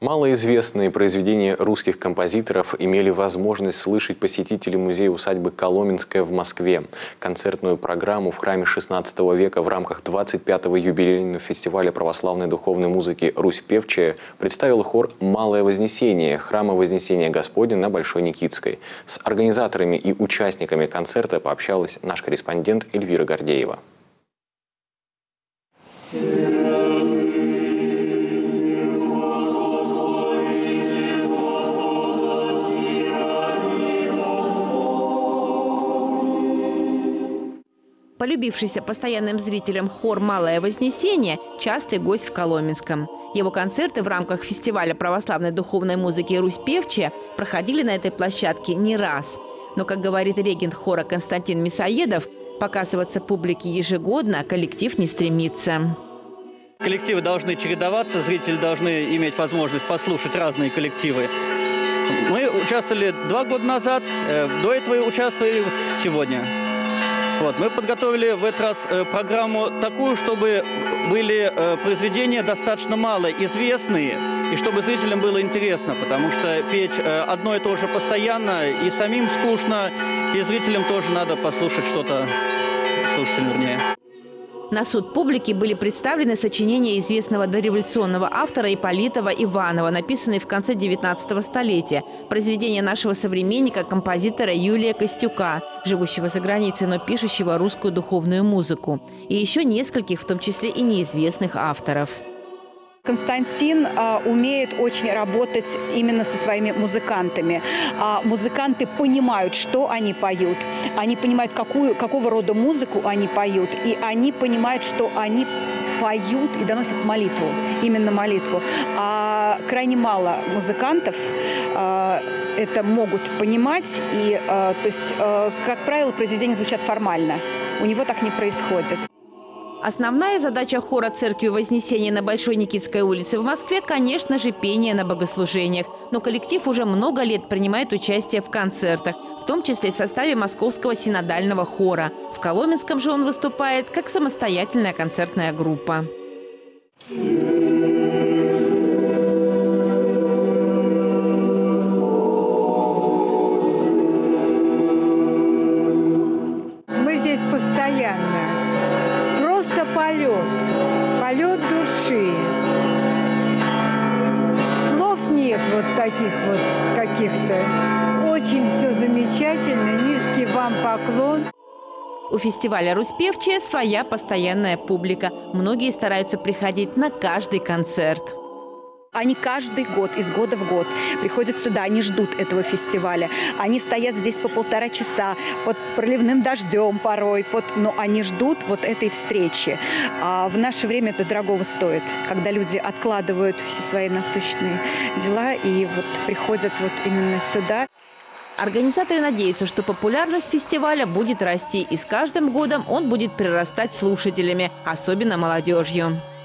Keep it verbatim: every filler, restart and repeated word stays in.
Малоизвестные произведения русских композиторов имели возможность слышать посетители музея-усадьбы Коломенская в Москве. Концертную программу в храме шестнадцатого века в рамках двадцать пятого юбилейного фестиваля православной духовной музыки «Русь певчая» представил хор «Малое Вознесение» храма Вознесения Господня на Большой Никитской. С организаторами и участниками концерта пообщалась наш корреспондент Эльвира Гордеева. Полюбившийся постоянным зрителям хор «Малое Вознесение» – частый гость в Коломенском. Его концерты в рамках фестиваля православной духовной музыки «Русь певчая» проходили на этой площадке не раз. Но, как говорит регент хора Константин Мясоедов, показываться публике ежегодно коллектив не стремится. Коллективы должны чередоваться, зрители должны иметь возможность послушать разные коллективы. Мы участвовали два года назад, до этого участвовали сегодня. Вот, мы подготовили в этот раз э, программу такую, чтобы были э, произведения достаточно мало известные, и чтобы зрителям было интересно, потому что петь э, одно и то же постоянно, и самим скучно, и зрителям тоже надо послушать что-то, слушателям вернее. На суд публики были представлены сочинения известного дореволюционного автора Ипполитова Иванова, написанные в конце девятнадцатого столетия, произведения нашего современника, композитора Юлия Костюка, живущего за границей, но пишущего русскую духовную музыку, и еще нескольких, в том числе и неизвестных авторов. Константин а, умеет очень работать именно со своими музыкантами. А музыканты понимают, что они поют. Они понимают, какую, какого рода музыку они поют. И они понимают, что они поют и доносят молитву. Именно молитву. А крайне мало музыкантов а, это могут понимать. И, а, то есть, а, как правило, произведения звучат формально. У него так не происходит. Основная задача хора Церкви Вознесения на Большой Никитской улице в Москве, конечно же, пение на богослужениях. Но коллектив уже много лет принимает участие в концертах, в том числе в составе Московского синодального хора. В Коломенском же он выступает как самостоятельная концертная группа. Мы здесь постоянно. Полет, полет души. Слов нет вот таких вот каких-то. Очень все замечательно. Низкий вам поклон. У фестиваля «Русь певчая» своя постоянная публика. Многие стараются приходить на каждый концерт. Они каждый год, из года в год приходят сюда, они ждут этого фестиваля. Они стоят здесь по полтора часа под проливным дождем порой, под... но они ждут вот этой встречи. А в наше время это дорогого стоит, когда люди откладывают все свои насущные дела и вот приходят вот именно сюда. Организаторы надеются, что популярность фестиваля будет расти, и с каждым годом он будет прирастать слушателями, особенно молодежью.